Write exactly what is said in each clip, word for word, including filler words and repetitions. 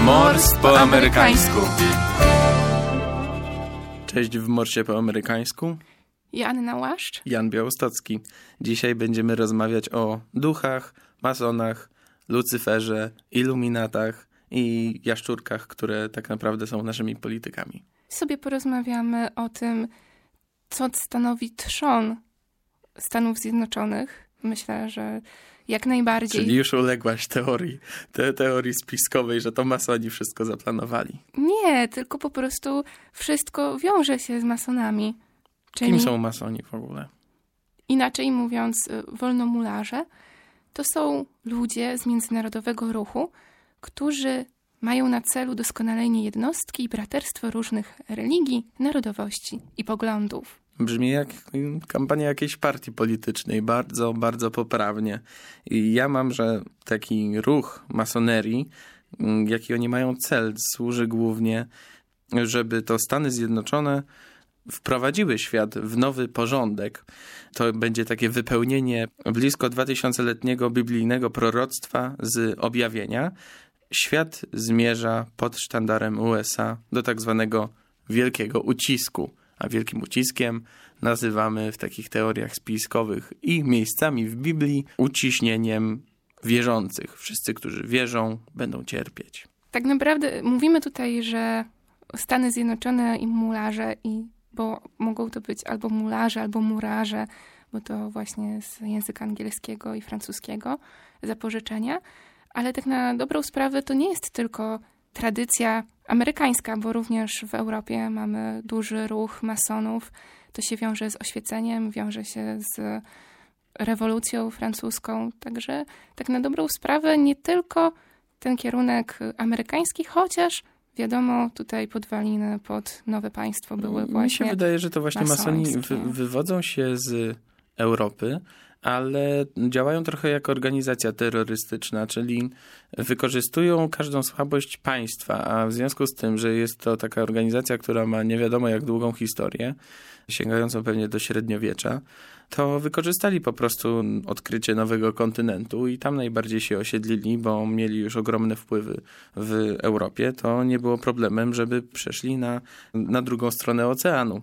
Mors po amerykańsku. Cześć w Morsie po amerykańsku. Joanna Łaszcz. Jan Białostocki. Dzisiaj będziemy rozmawiać o duchach, masonach, Lucyferze, iluminatach i jaszczurkach, które tak naprawdę są naszymi politykami. Sobie porozmawiamy o tym, co stanowi trzon Stanów Zjednoczonych. Myślę, że jak najbardziej. Czyli już uległaś teorii, te, teorii spiskowej, że to masoni wszystko zaplanowali. Nie, tylko po prostu wszystko wiąże się z masonami. Czyli, Kim są masoni w ogóle? Inaczej mówiąc, wolnomularze to są ludzie z międzynarodowego ruchu, którzy mają na celu doskonalenie jednostki i braterstwo różnych religii, narodowości i poglądów. Brzmi jak kampania jakiejś partii politycznej, bardzo, bardzo poprawnie. I ja mam, że taki ruch masonerii, jaki oni mają cel, służy głównie, żeby to Stany Zjednoczone wprowadziły świat w nowy porządek. To będzie takie wypełnienie blisko dwutysięcletniego biblijnego proroctwa z objawienia. Świat zmierza pod sztandarem U S A do tak zwanego wielkiego ucisku. A wielkim uciskiem nazywamy w takich teoriach spiskowych i miejscami w Biblii uciśnieniem wierzących. Wszyscy, którzy wierzą, będą cierpieć. Tak naprawdę mówimy tutaj, że Stany Zjednoczone i mularze, i, bo mogą to być albo mularze, albo murarze, bo to właśnie z języka angielskiego i francuskiego zapożyczenia, ale tak na dobrą sprawę to nie jest tylko tradycja amerykańska, bo również w Europie mamy duży ruch masonów. To się wiąże z oświeceniem, wiąże się z rewolucją francuską. Także tak na dobrą sprawę nie tylko ten kierunek amerykański, chociaż wiadomo, tutaj podwaliny pod nowe państwo były właśnie Mi się wydaje, że to właśnie masoni wy, wywodzą się z Europy, ale działają trochę jak organizacja terrorystyczna, czyli wykorzystują każdą słabość państwa, a w związku z tym, że jest to taka organizacja, która ma nie wiadomo jak długą historię, sięgającą pewnie do średniowiecza, to wykorzystali po prostu odkrycie nowego kontynentu i tam najbardziej się osiedlili, bo mieli już ogromne wpływy w Europie. To nie było problemem, żeby przeszli na, na drugą stronę oceanu.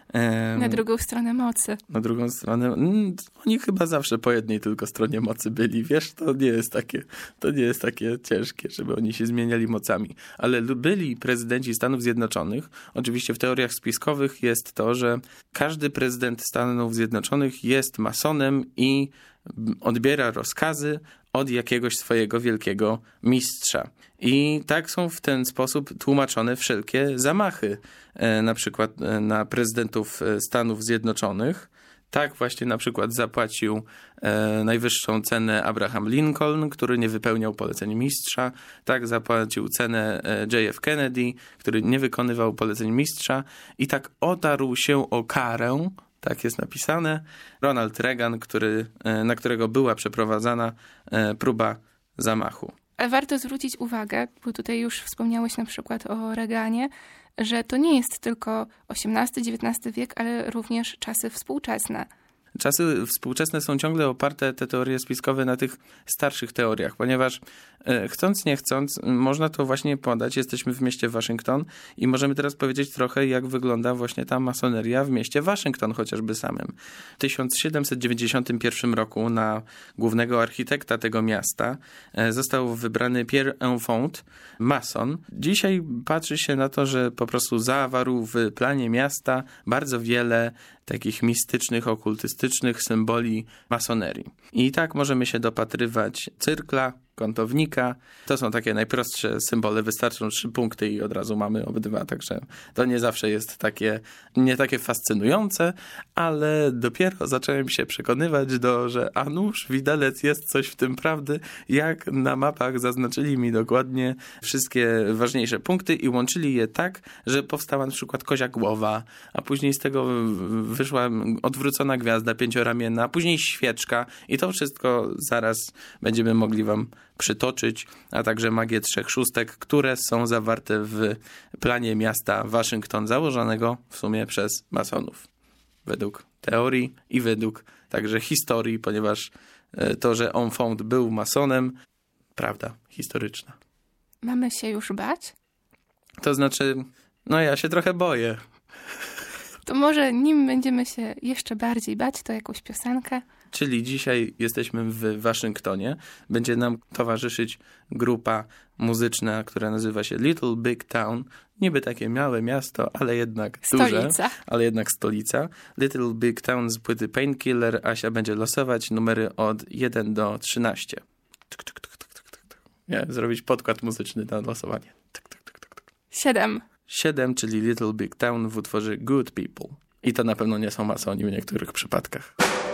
Na drugą stronę mocy. Na drugą stronę. Mm, oni chyba zawsze po jednej tylko stronie mocy byli. Wiesz, to nie jest takie, to nie jest takie ciężkie, żeby oni się zmieniali mocami. Ale byli prezydenci Stanów Zjednoczonych. Oczywiście w teoriach spiskowych jest to, że każdy prezydent Stanów Zjednoczonych jest masonem i odbiera rozkazy od jakiegoś swojego wielkiego mistrza. I tak są w ten sposób tłumaczone wszelkie zamachy, e, na przykład e, na prezydentów Stanów Zjednoczonych. Tak właśnie na przykład zapłacił e, najwyższą cenę Abraham Lincoln, który nie wypełniał poleceń mistrza. Tak zapłacił cenę e, J F Kennedy, który nie wykonywał poleceń mistrza. I tak otarł się o karę, tak jest napisane, Ronald Reagan, który, na którego była przeprowadzana próba zamachu. Warto zwrócić uwagę, bo tutaj już wspomniałeś na przykład o Reaganie, że to nie jest tylko osiemnasty dziewiętnasty wiek, ale również czasy współczesne. Czasy współczesne są ciągle oparte, te teorie spiskowe, na tych starszych teoriach, ponieważ e, chcąc nie chcąc, można to właśnie podać. Jesteśmy w mieście Waszyngton i możemy teraz powiedzieć trochę, jak wygląda właśnie ta masoneria w mieście Waszyngton chociażby samym. W tysiąc siedemset dziewięćdziesiątym pierwszym roku na głównego architekta tego miasta e, został wybrany Pierre Enfant, mason. Dzisiaj patrzy się na to, że po prostu zawarł w planie miasta bardzo wiele takich mistycznych, okultystycznych symboli masonerii. I tak możemy się dopatrywać cyrkla, kątownika. To są takie najprostsze symbole. Wystarczą trzy punkty i od razu mamy obydwa. Także to nie zawsze jest takie, nie takie fascynujące, ale dopiero zacząłem się przekonywać, do, że a nuż, widelec, jest coś w tym prawdy, jak na mapach zaznaczyli mi dokładnie wszystkie ważniejsze punkty i łączyli je tak, że powstała na przykład kozia głowa, a później z tego wyszła odwrócona gwiazda pięcioramienna, a później świeczka i to wszystko zaraz będziemy mogli wam przytoczyć, a także magię trzech szóstek, które są zawarte w planie miasta Waszyngton, założonego w sumie przez masonów. Według teorii i według także historii, ponieważ to, że Enfant był masonem, prawda historyczna. Mamy się już bać? To znaczy, no ja się trochę boję. To może nim będziemy się jeszcze bardziej bać, to jakąś piosenkę. Czyli dzisiaj jesteśmy w Waszyngtonie. Będzie nam towarzyszyć grupa muzyczna, która nazywa się Little Big Town. Niby takie małe miasto, ale jednak Stolica. duże, ale jednak stolica. Little Big Town z płyty Painkiller. Asia będzie losować numery od jeden do trzynastu. Tuk, tuk, tuk, tuk, tuk, tuk. Nie, zrobić podkład muzyczny na losowanie. Tuk, tuk, tuk, tuk, tuk. Siedem. Siedem, czyli Little Big Town w utworze Good People. I to na pewno nie są masoni w niektórych przypadkach.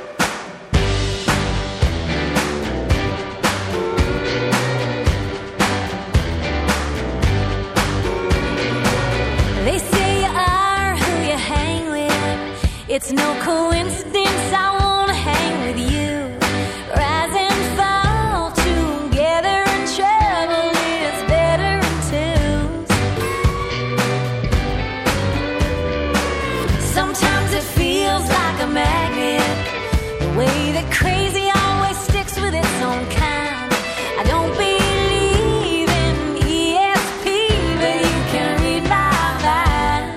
They say you are who you hang with. It's no coincidence I wanna hang with you. Rise and fall together, and trouble is better in twos. Sometimes it feels like a magnet, the way that crazy always sticks with its own kind. I don't believe in E S P, but you can read my mind.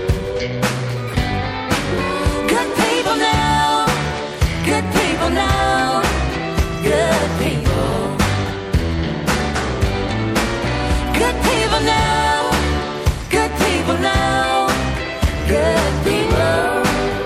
Good people know, good people know, good people. Good people know, good people know, good people.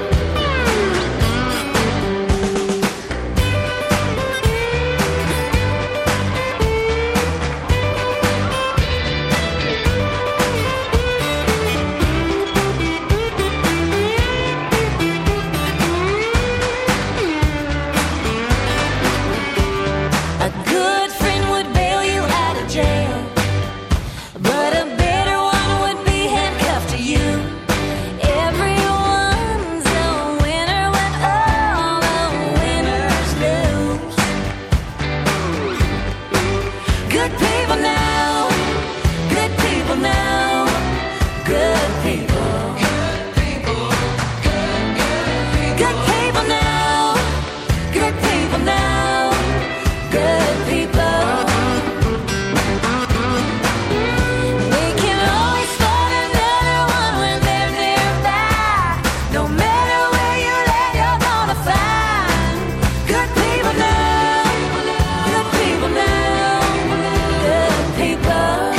A good friend would bail you out of jail, but a better one would be handcuffed to you. Everyone's a winner when all the winners lose. Good people know, good people know, good people. Good people know, good people know, good people. They can always find another one when they're nearby. No matter where you land, you're gonna find good people know, good people know, good people.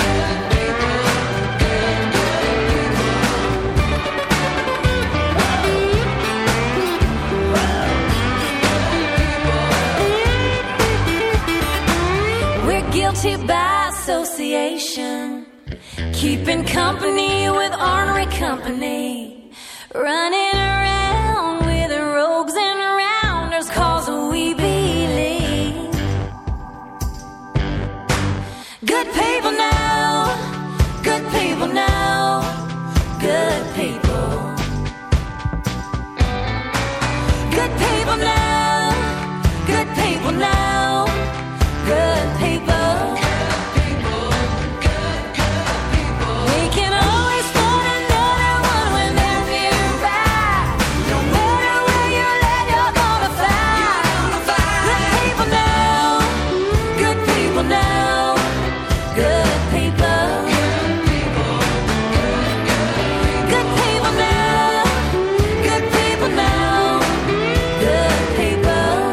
We're guilty by association, keeping company with ornery company, running around with rogues and rounders, cause we believe. Good people know, good people know, good people. Good people know, good people know, good people. They can always find another one when they're nearby. No matter where you land, you're gonna find good people know, good people know, good people. Good people know, good people know, good people.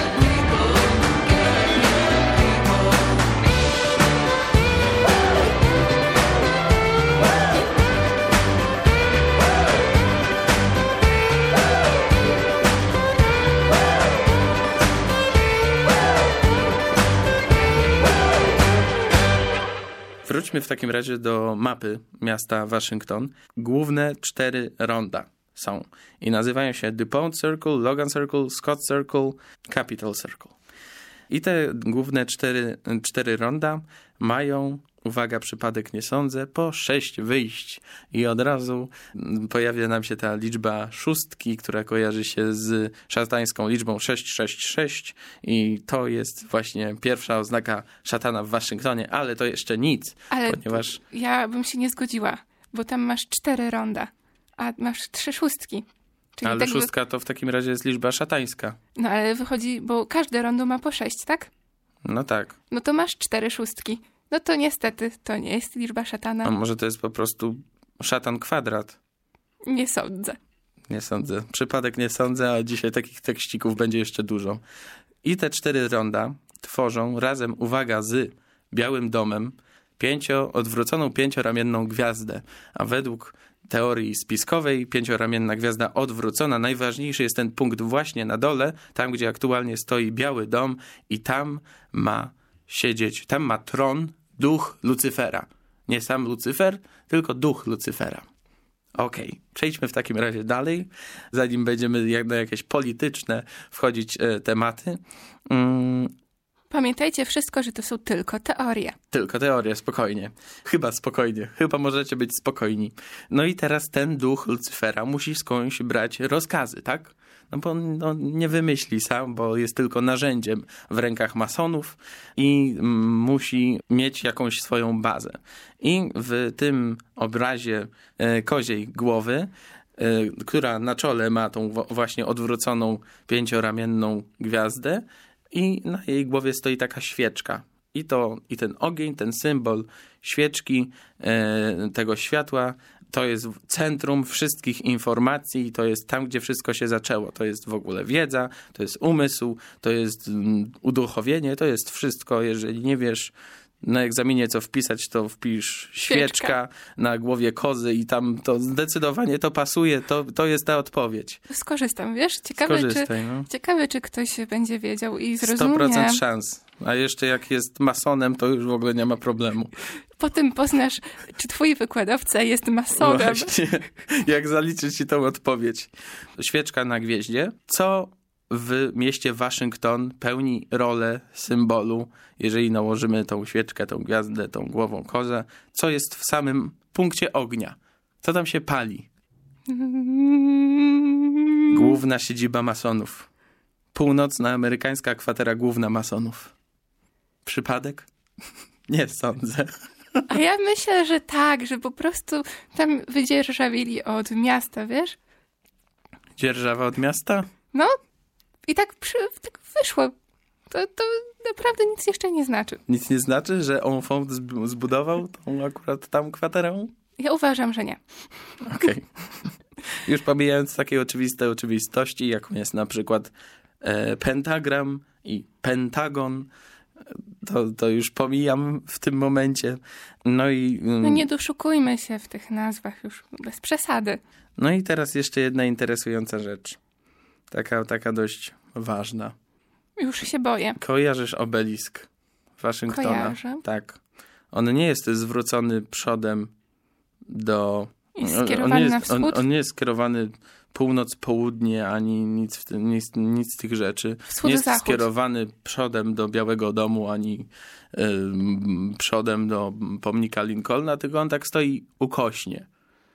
Wróćmy w takim razie do mapy miasta Waszyngton. Główne cztery ronda są i nazywają się DuPont Circle, Logan Circle, Scott Circle, Capitol Circle. I te główne cztery, cztery ronda mają, uwaga, przypadek nie sądzę, po sześć wyjść. I od razu pojawia nam się ta liczba szóstki, która kojarzy się z szatańską liczbą sześć sześć sześć i to jest właśnie pierwsza oznaka szatana w Waszyngtonie, ale to jeszcze nic, Ale ponieważ... ja bym się nie zgodziła, bo tam masz cztery ronda, a masz trzy szóstki. Czyli Ale tak by- szóstka to w takim razie jest liczba szatańska. No ale wychodzi, bo każde rondo ma po sześć, tak? No tak. No to masz cztery szóstki. No to niestety, to nie jest liczba szatana. A może to jest po prostu szatan kwadrat? Nie sądzę. Nie sądzę. Przypadek nie sądzę, a dzisiaj takich tekścików będzie jeszcze dużo. I te cztery ronda tworzą razem, uwaga, z Białym Domem pięcio, odwróconą pięcioramienną gwiazdę. A według teorii spiskowej pięcioramienna gwiazda odwrócona. Najważniejszy jest ten punkt właśnie na dole, tam gdzie aktualnie stoi Biały Dom i tam ma siedzieć, tam ma tron duch Lucyfera. Nie sam Lucyfer, tylko duch Lucyfera. Okej, okay. Przejdźmy w takim razie dalej, zanim będziemy jak na jakieś polityczne wchodzić e, tematy. Mm. Pamiętajcie wszystko, że to są tylko teorie. Tylko teorie, spokojnie. Chyba spokojnie. Chyba możecie być spokojni. No i teraz ten duch Lucyfera musi skądś brać rozkazy, tak? No bo no, nie wymyśli sam, bo jest tylko narzędziem w rękach masonów i mm, musi mieć jakąś swoją bazę. I w tym obrazie e, koziej głowy, e, która na czole ma tą w- właśnie odwróconą pięcioramienną gwiazdę, i na jej głowie stoi taka świeczka. I to, i ten ogień, ten symbol świeczki, e, tego światła, to jest centrum wszystkich informacji, to jest tam, gdzie wszystko się zaczęło. To jest w ogóle wiedza, to jest umysł, to jest um, uduchowienie, to jest wszystko. Jeżeli nie wiesz na egzaminie, co wpisać, to wpisz świeczka, świeczka na głowie kozy i tam to zdecydowanie to pasuje, to, to jest ta odpowiedź. Skorzystam, wiesz? Ciekawe, Skorzystaj, czy, no. ciekawe, czy ktoś będzie wiedział i zrozumie. sto procent szans. A jeszcze jak jest masonem, to już w ogóle nie ma problemu. Potem poznasz, czy twój wykładowca jest masonem. Właśnie, jak zaliczyć ci tą odpowiedź. Świeczka na gwieździe. Co w mieście Waszyngton pełni rolę symbolu, jeżeli nałożymy tą świeczkę, tą gwiazdę, tą głową kozę, co jest w samym punkcie ognia? Co tam się pali? Główna siedziba masonów. Północna amerykańska kwatera główna masonów. Przypadek? Nie sądzę. A ja myślę, że tak, że po prostu tam wydzierżawili od miasta, wiesz? Dzierżawa od miasta? No i tak, przy, tak wyszło. To, to naprawdę nic jeszcze nie znaczy. Nic nie znaczy, że Enfant zbudował tą akurat tam kwaterę? Ja uważam, że nie. Okej. Okay. Już pomijając takie oczywiste oczywistości, jaką jest na przykład e, pentagram i pentagon, to, to już pomijam w tym momencie. No i... No nie doszukujmy się w tych nazwach już bez przesady. No i teraz jeszcze jedna interesująca rzecz. Taka, taka dość ważna. Już się boję. Kojarzysz obelisk Waszyngtona? Kojarzę. Tak. On nie jest zwrócony przodem do... Jest on, skierowany on nie jest, na wschód? On, on nie jest skierowany północ, południe, ani nic, w tym, nic, nic z tych rzeczy. Wschód, nie jest zachód. skierowany przodem do Białego Domu, ani y, przodem do pomnika Lincolna, tylko on tak stoi ukośnie.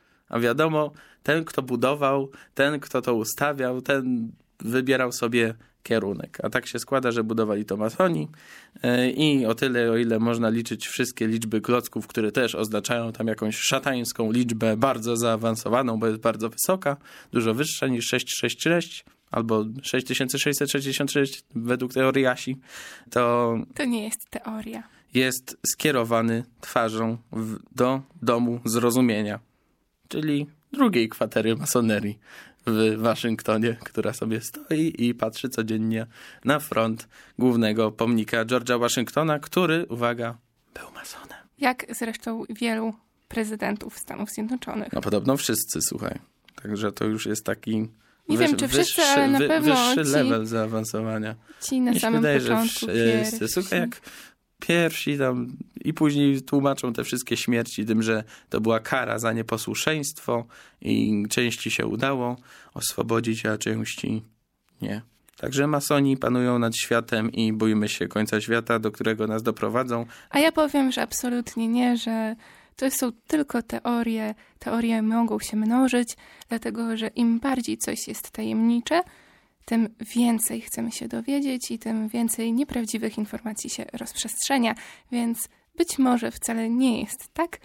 A wiadomo, ten, kto budował, ten, kto to ustawiał, ten wybierał sobie kierunek. A tak się składa, że budowali to masoni yy, i o tyle, o ile można liczyć wszystkie liczby klocków, które też oznaczają tam jakąś szatańską liczbę bardzo zaawansowaną, bo jest bardzo wysoka, dużo wyższa niż sześć sześć sześć albo sześć tysięcy sześćset sześćdziesiąt sześć według teorii Asi, to... To nie jest teoria. Jest skierowany twarzą w, do domu zrozumienia, czyli drugiej kwatery masonerii w Waszyngtonie, która sobie stoi i patrzy codziennie na front głównego pomnika George'a Washingtona, który, uwaga, był masonem. Jak zresztą wielu prezydentów Stanów Zjednoczonych. No podobno wszyscy, słuchaj. Także to już jest taki Nie wyż, wiem, czy wszyscy, wyższy, ale na wy, pewno wyższy ci, level zaawansowania. ci na Mi się samym wydaje, początku że pierwsi. wszyscy. Słuchaj, jak pierwsi tam i później tłumaczą te wszystkie śmierci tym, że to była kara za nieposłuszeństwo i części się udało oswobodzić, a części nie. Także masoni panują nad światem i boimy się końca świata, do którego nas doprowadzą. A ja powiem, że absolutnie nie, że to są tylko teorie. Teorie mogą się mnożyć, dlatego że im bardziej coś jest tajemnicze, tym więcej chcemy się dowiedzieć i tym więcej nieprawdziwych informacji się rozprzestrzenia. Więc być może wcale nie jest tak,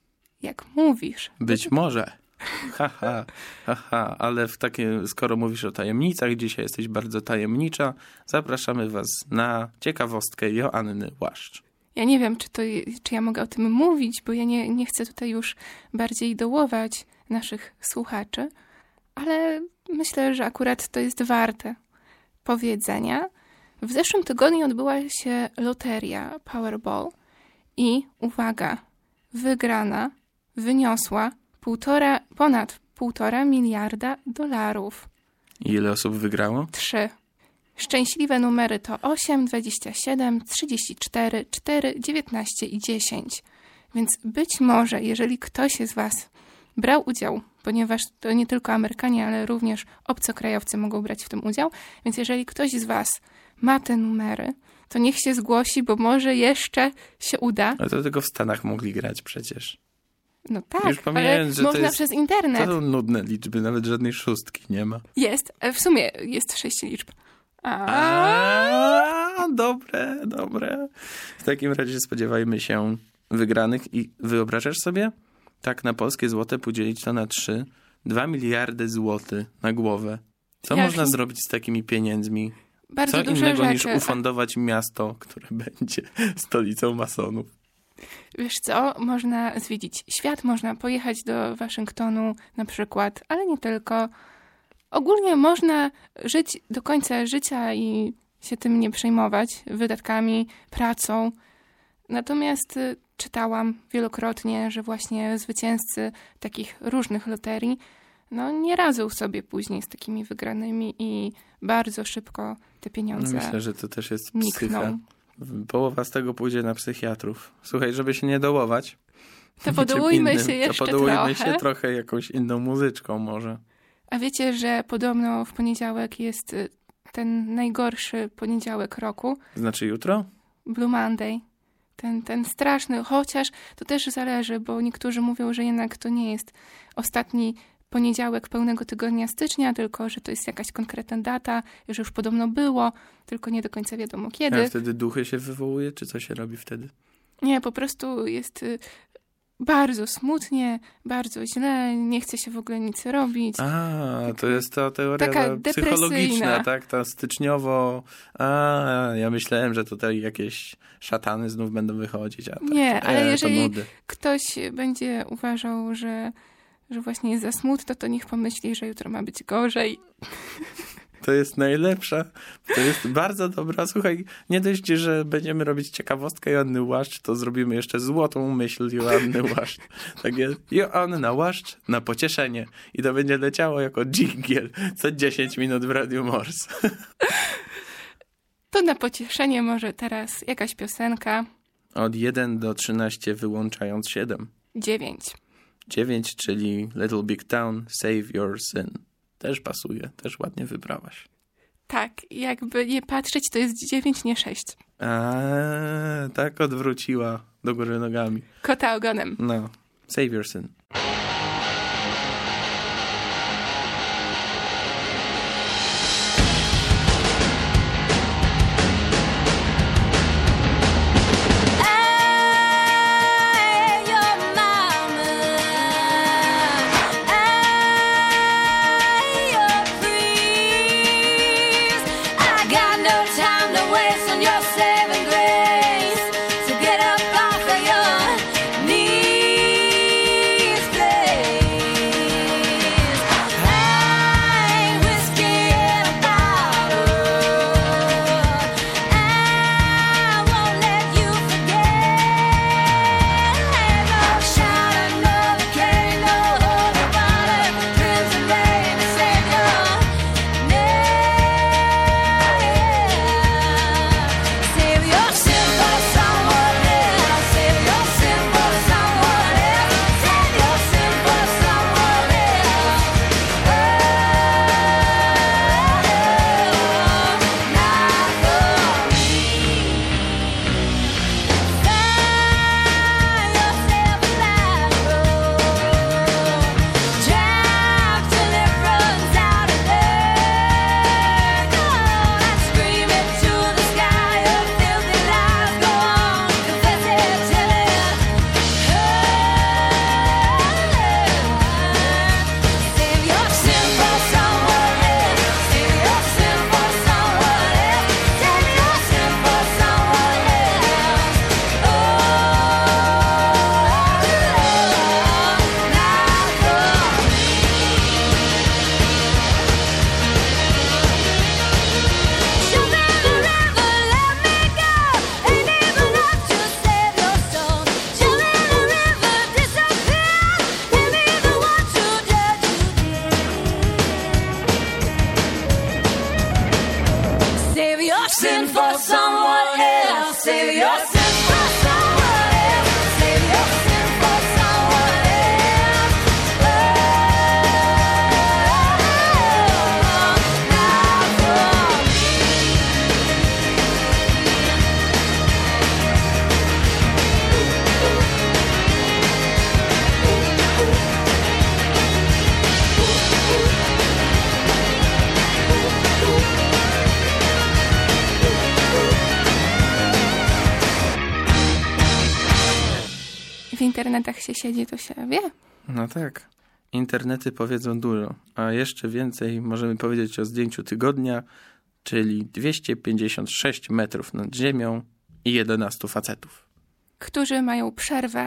jak mówisz. Być może. Haha, haha, ale w takie, skoro mówisz o tajemnicach, dzisiaj jesteś bardzo tajemnicza, zapraszamy was na ciekawostkę Joanny Łaszcz. Ja nie wiem, czy, to, czy ja mogę o tym mówić, bo ja nie, nie chcę tutaj już bardziej dołować naszych słuchaczy, ale myślę, że akurat to jest warte powiedzenia. W zeszłym tygodniu odbyła się loteria Powerball i, uwaga, wygrana wyniosła półtora, ponad półtora miliarda dolarów. Ile osób wygrało? Trzy. Szczęśliwe numery to osiem, dwadzieścia siedem, trzydzieści cztery, cztery, dziewiętnaście i dziesięć. Więc być może, jeżeli ktoś z was brał udział, ponieważ to nie tylko Amerykanie, ale również obcokrajowcy mogą brać w tym udział, więc jeżeli ktoś z was ma te numery, to niech się zgłosi, bo może jeszcze się uda. Ale to tylko w Stanach mogli grać przecież. No tak, Już ale pomijając, że to można jest- przez internet. To są nudne liczby, nawet żadnej szóstki nie ma. Jest, e, w sumie jest sześć liczb. A, A, dobre, dobre. W takim razie spodziewajmy się wygranych i wyobrażasz sobie? Tak na polskie złote podzielić to na trzy. Dwa miliardy złotych na głowę. Co Jak- można zrobić z takimi pieniędzmi? bardzo Co dużo innego rzeczy. niż ufundować miasto, które będzie stolicą masonów? Wiesz co, można zwiedzić świat, można pojechać do Waszyngtonu na przykład, ale nie tylko. Ogólnie można żyć do końca życia i się tym nie przejmować, wydatkami, pracą. Natomiast y, czytałam wielokrotnie, że właśnie zwycięzcy takich różnych loterii no, nie radzą sobie później z takimi wygranymi i bardzo szybko te pieniądze Myślę, że to też jest psycha. nikną. Połowa z tego pójdzie na psychiatrów. Słuchaj, żeby się nie dołować. To niczym podołujmy innym, się jeszcze To podołujmy trochę. się trochę jakąś inną muzyczką może. A wiecie, że podobno w poniedziałek jest y, ten najgorszy poniedziałek roku, Znaczy jutro? Blue Monday. Ten, ten straszny, chociaż to też zależy, bo niektórzy mówią, że jednak to nie jest ostatni poniedziałek pełnego tygodnia stycznia, tylko że to jest jakaś konkretna data, że już podobno było, tylko nie do końca wiadomo kiedy. A wtedy duchy się wywołuje, czy co się robi wtedy? Nie, po prostu jest y, bardzo smutnie, bardzo źle, nie chce się w ogóle nic robić. A, to jest ta teoria Taka ta psychologiczna, depresyjna. tak? Ta styczniowo... A, ja myślałem, że tutaj jakieś szatany znów będą wychodzić. A tak, Nie, ale e, jeżeli To nudy. ktoś będzie uważał, że, że właśnie jest za smutno, to niech pomyśli, że jutro ma być gorzej. To jest najlepsza. To jest bardzo dobra. Słuchaj, nie dość, że będziemy robić ciekawostkę Joanny Łaszcz, to zrobimy jeszcze złotą myśl Joanny Łaszcz. Tak jest. Joanna Łaszcz na pocieszenie. I to będzie leciało jako dżingiel co dziesięć minut w Radiu Morse. To na pocieszenie może teraz jakaś piosenka. Od jeden do trzynastu wyłączając siedem. Dziewięć. dziewięć, czyli Little Big Town, Save Your Sin. Też pasuje, też ładnie wybrałaś. Tak, jakby nie patrzeć, to jest dziewięć, nie sześć. A, tak odwróciła do góry nogami. Kota ogonem. No, Save Your Sin. Hey, your mama. Hey, your please. I got no time to waste on your saving grace. So get up off of your knees, please. I ain't whiskey in a bottle. I won't let you forget. No shot, another cane, no holy water. Prince and baby, save your name. Save sin for someone else. Save your sin for someone else. Save your sin for someone else. Oh, not for me. W internetach się siedzi, to się wie. No tak. Internety powiedzą dużo, a jeszcze więcej możemy powiedzieć o zdjęciu tygodnia, czyli dwieście pięćdziesiąt sześć metrów nad ziemią i jedenastu facetów. Którzy mają przerwę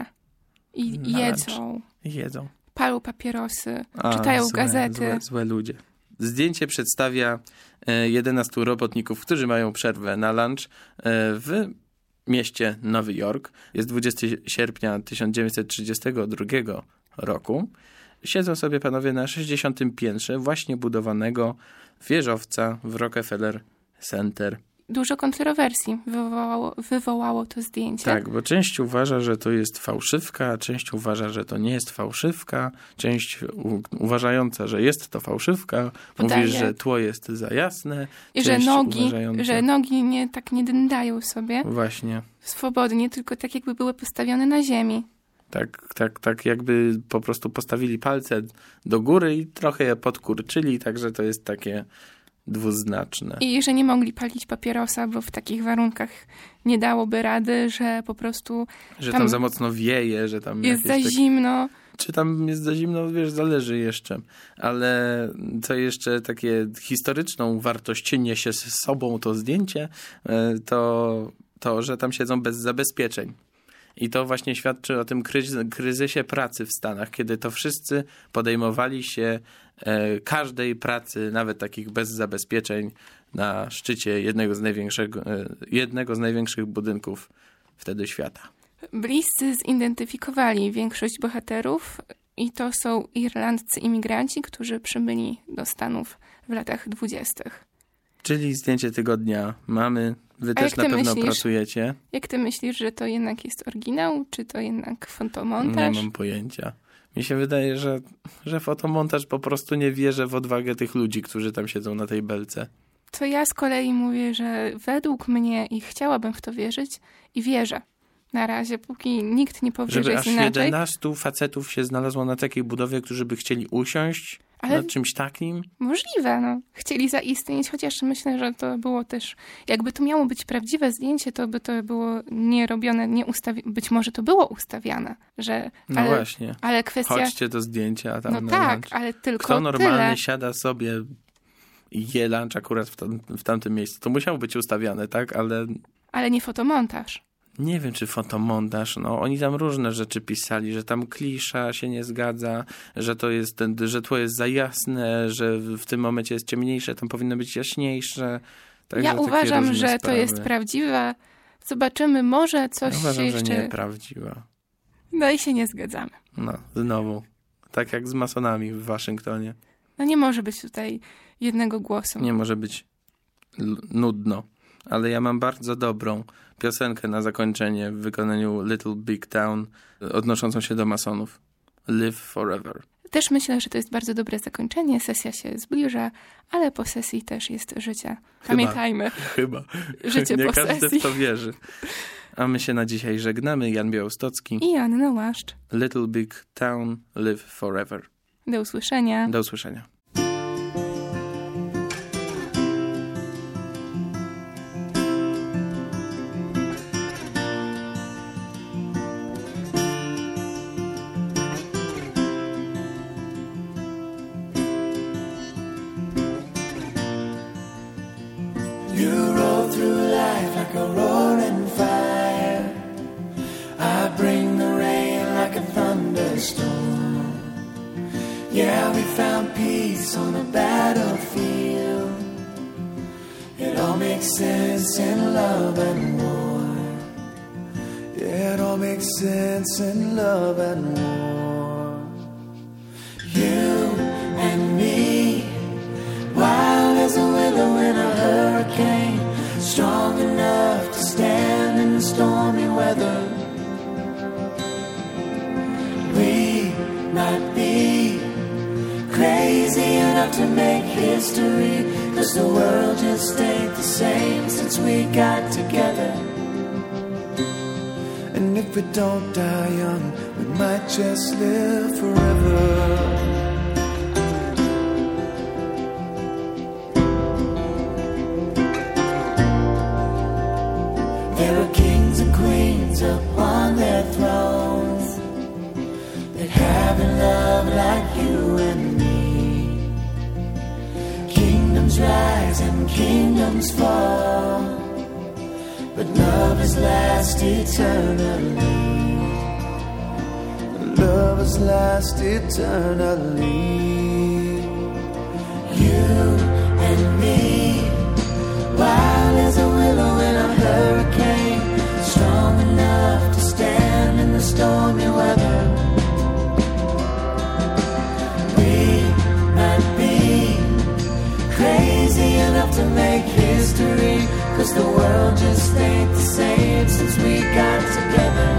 i Na jedzą, Jedzą. palą papierosy, A, czytają złe, gazety. Złe, złe ludzie. Zdjęcie przedstawia e, jedenastu robotników, którzy mają przerwę na lunch e, w mieście Nowy Jork. Jest dwudziestego sierpnia tysiąc dziewięćset trzydziestego drugiego roku. Siedzą sobie panowie na sześćdziesiątym piętrze właśnie budowanego wieżowca w Rockefeller Center. Dużo kontrowersji wywołało, wywołało to zdjęcie. Tak, bo część uważa, że to jest fałszywka, część uważa, że to nie jest fałszywka, część u- uważająca, że jest to fałszywka, Podaje. mówi, że tło jest za jasne. I że część nogi, uważająca- że nogi nie, tak nie dędają sobie Właśnie. swobodnie, tylko tak jakby były postawione na ziemi. Tak, tak, tak jakby po prostu postawili palce do góry i trochę je podkurczyli, także to jest takie dwuznaczne. I że nie mogli palić papierosa, bo w takich warunkach nie dałoby rady, że po prostu Że tam tam za mocno wieje, że tam jest za jakieś takie- zimno. Czy tam jest za zimno, wiesz, zależy jeszcze. Ale co jeszcze takie historyczną wartość niesie z sobą to zdjęcie, e, to to, że tam siedzą bez zabezpieczeń. I to właśnie świadczy o tym kryzy- kryzysie pracy w Stanach, kiedy to wszyscy podejmowali się e, każdej pracy, nawet takich bez zabezpieczeń, na szczycie jednego z, największego, e, jednego z największych budynków wtedy świata. Bliscy zidentyfikowali większość bohaterów i to są irlandzcy imigranci, którzy przybyli do Stanów w latach dwudziestych. Czyli zdjęcie tygodnia mamy. Wy A też jak na ty pewno myślisz? pracujecie. Jak ty myślisz, że to jednak jest oryginał, czy to jednak Nie fotomontaż? mam pojęcia. Mi się wydaje, że, że fotomontaż po prostu nie wierzy w odwagę tych ludzi, którzy tam siedzą na tej belce. To ja z kolei mówię, że według mnie i chciałabym w to wierzyć i wierzę. Na razie, póki nikt nie powie, że Żeby jest aż inaczej. jedenastu facetów się znalazło na takiej budowie, którzy by chcieli usiąść Ale nad czymś takim. możliwe, no. Chcieli zaistnieć, chociaż myślę, że to było też... Jakby to miało być prawdziwe zdjęcie, to by to było nie robione, nie ustawi... Być może to było ustawiane, że... No ale, właśnie. ale kwestia... Chodźcie do zdjęcia, a tam No na tak, lunch. ale tylko Kto normalny tyle. siada sobie i je lunch akurat w, tam, w tamtym miejscu? To musiało być ustawiane, tak? Ale Ale nie fotomontaż. nie wiem, czy fotomontaż, no oni tam różne rzeczy pisali, że tam klisza się nie zgadza, że to jest ten, że tło jest za jasne, że w tym momencie jest ciemniejsze, tam powinno być jaśniejsze. Także Ja takie uważam, różne że to sprawy. jest prawdziwe. Zobaczymy, może coś Ja uważam, się że jeszcze... nieprawdziwa. No i się nie zgadzamy. No, znowu. Tak jak z masonami w Waszyngtonie. No nie może być tutaj jednego głosu. Nie może być l- nudno. Ale ja mam bardzo dobrą piosenkę na zakończenie w wykonaniu Little Big Town odnoszącą się do masonów. Live Forever. Też myślę, że to jest bardzo dobre zakończenie. Sesja się zbliża, ale po sesji też jest życie. Pamiętajmy, Chyba. życie Nie po każdy sesji. w to wierzy. A my się na dzisiaj żegnamy. Jan Białostocki. I Anna Łaszcz. Little Big Town, Live Forever. Do usłyszenia. Do usłyszenia. You roll through life like a roaring fire. I bring the rain like a thunderstorm. Yeah, we found peace on the battlefield. It all makes sense in love and war. Yeah, it all makes sense in love and war. You and me, wild as a willow in a hurricane, strong enough to stand in the stormy weather. We might be crazy enough to make history, 'cause the world just ain't the same since we got together. And if we don't die young, we might just live forever. There are kings and queens upon their thrones that have in love like you and me. Kingdoms rise and kingdoms fall, but love has last eternally. Love has last eternally. You and me, wild as a willow in a hurricane, strong enough to stand in the stormy weather. We might be crazy enough to make history, 'cause the world just ain't the same since we got together.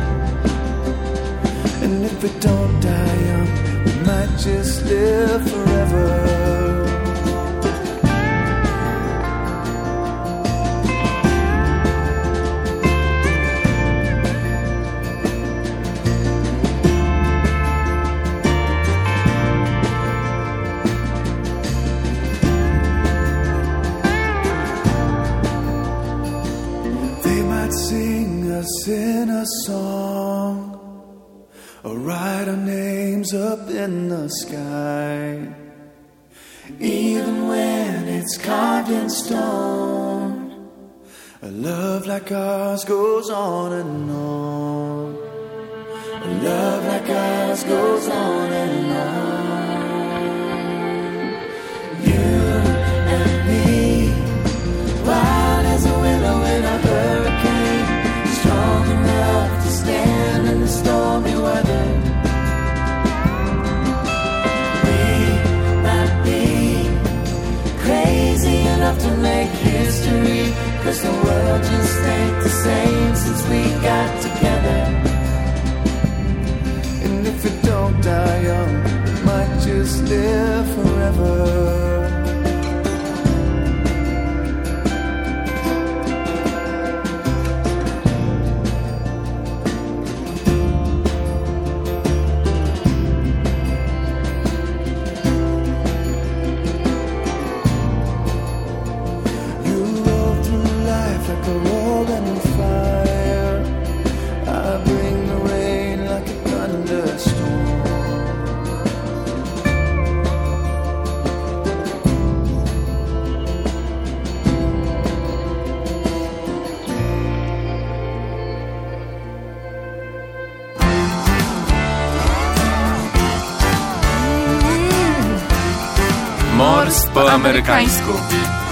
And if we don't die young, we might just live forever. Sing us in a song, or write our names up in the sky. Even when it's carved in stone, a love like ours goes on and on. A love like ours goes on and on. You and me, wild as a willow in a hurricane, strong enough to stand in the stormy weather. We might be crazy enough to make history, 'cause the world just ain't the same since we got together. And if we don't die young, we might just live forever. Like a rolling fire, I bring the rain like a thunderstorm. Mors po amerykańsku.